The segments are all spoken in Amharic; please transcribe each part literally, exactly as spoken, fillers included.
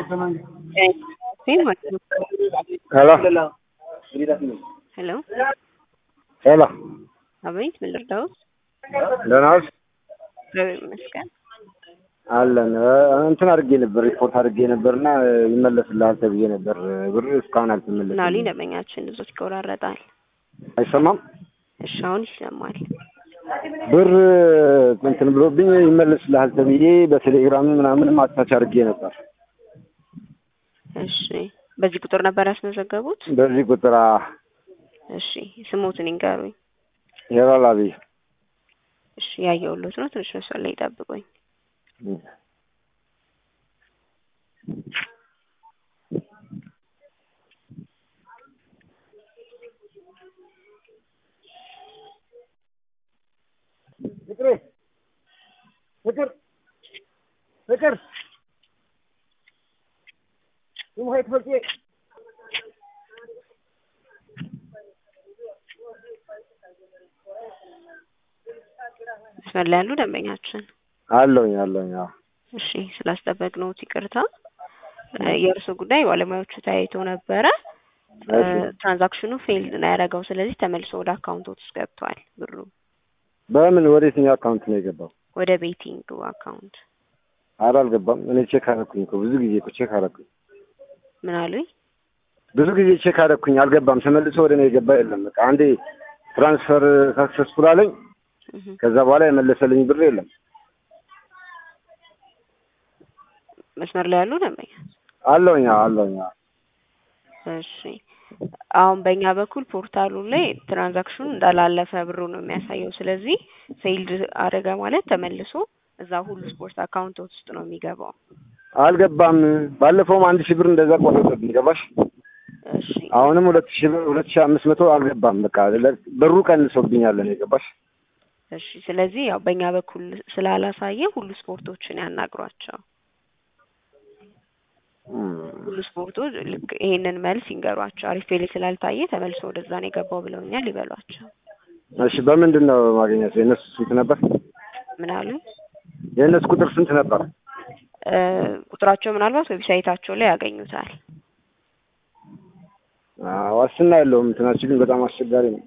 Hello. Hello. Hello. አቤት ምን ልርዳዎት? ደህና ነሽ? እግዚአብሔር ይመስገን። አለን እንትን አድርጌ ነበር ሪፖርት አድርጌ ነበርና ይመለስልሃል ተብዬ ነበር። ብር እስካሁን አልተመለሰም። ናሊ ደመኛችን ብዙ ይቆራረጣል። አይሰማም? እሺ አሁን ይሰማል። ብር እንትን ብሎብኝ ይመለስልሃል ተብዬ በቴሌግራም ምናምን አታች አድርጌ ነበር። እሺ በዚህ ቁጥር ነበር ያስመዘገቡት? በዚህ ቁጥር እሺ ስሞትን ይንገሩኝ። የራላቢ እሺ ያየሁልዎት ነው። ትንሽ መስመር ላይ ይጠብቁኝ። ፍቅር ፍቅር ፍቅር ይሞት ፍቅር መስመር ላይ ያሉ ደንበኛችን አለኝ አለኝ። እሺ ስላስጠበቅነው ይቅርታ። የእርሱ ጉዳይ ባለሙያዎቹ ታይቶ ነበረ። ትራንዛክሽኑ ፌል ነው ያደረገው። ስለዚህ ተመልሶ ወደ አካውንቶት ውስጥ ገብቷል ብሩ። በምን ወደ የትኛው አካውንት ነው የገባው? ወደ ቤቲንግ አካውንት። ኧረ አልገባም። እኔ ቼክ አደረኩኝ እኮ ብዙ ጊዜ እኮ ቼክ አደረኩኝ። ምን አሉኝ? ብዙ ጊዜ ቼክ አደረኩኝ አልገባም። ተመልሶ ወደ እኔ የገባ የለም። በቃ አንዴ ትራንስፈር ሰክሰስፉል አለኝ። ከዛ በኋላ የመለሰልኝ ብር የለም። መስመር ላይ ያሉ ደንበኛ አለኝ አለኝ። እሺ አሁን በእኛ በኩል ፖርታሉ ላይ ትራንዛክሽኑ እንዳላለፈ ብሩ ነው የሚያሳየው። ስለዚህ ፌልድ አደረገ ማለት ተመልሶ እዛ ሁሉ ስፖርት አካውንት ውስጥ ነው የሚገባው። አልገባም። ባለፈውም አንድ ሺህ ብር እንደዛ ቆረጠብኝ። ገባሽ? እሺ አሁንም ሁለት ሺህ ብር ሁለት ሺህ አምስት መቶ አልገባም። በቃ ብሩ ቀንሶብኛል ነው። ገባሽ? እሺ ስለዚህ ያው በእኛ በኩል ስላላሳየ ሁሉ ስፖርቶችን ያናግሯቸው። ሁሉ ስፖርቶች ልክ ይሄንን መልስ ይንገሯቸው። አሪፍ ፌል ስላልታየ ተመልሶ ወደዛ ነው የገባው ብለውኛል ይበሏቸው። እሺ በምንድን ነው ማግኘት? የነሱ ስንት ነበር? ምን አሉ? የነሱ ቁጥር ስንት ነበር? ቁጥራቸው ምናልባት ዌብሳይታቸው ላይ ያገኙታል። አዎ ዋስትና የለውም። እንትናችን ግን በጣም አስቸጋሪ ነው።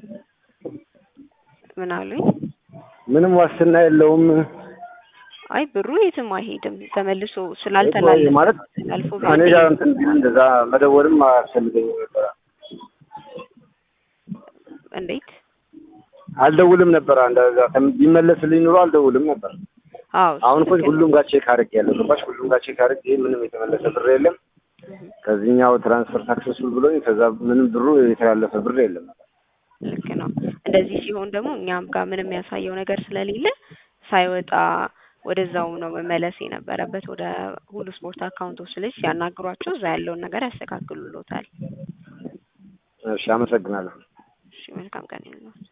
ምን አሉኝ? ምንም ዋስትና የለውም። አይ ብሩ የትም አይሄድም። ተመልሶ ስላልተላለፈ ማለት አልፎ እኔ ጋር እንትን እንደዛ መደወልም አያስፈልገኝም ነበር። እንዴት አልደውልም ነበር። እንደዛ ቢመለስልኝ ኑሮ አልደውልም ነበር። አዎ አሁን እኮ ሁሉም ጋር ቼክ አድርጌያለሁ። ገባሽ? ሁሉም ጋር ቼክ አድርጌ ምንም የተመለሰ ብር የለም። ከዚህኛው ትራንስፈር ሳክሰስፉል ብሎኝ ከዛ ምንም ብሩ የተላለፈ ብር የለም። ልክ ነው። እንደዚህ ሲሆን ደግሞ እኛም ጋር ምንም ያሳየው ነገር ስለሌለ ሳይወጣ ወደዛው ነው መመለስ የነበረበት ወደ ሁሉ ስፖርት አካውንቶች። ስለዚህ ሲያናግሯቸው እዛ ያለውን ነገር ያስተካክሉልዎታል። እሺ አመሰግናለሁ። እሺ መልካም ቀን ይሁንልዎት።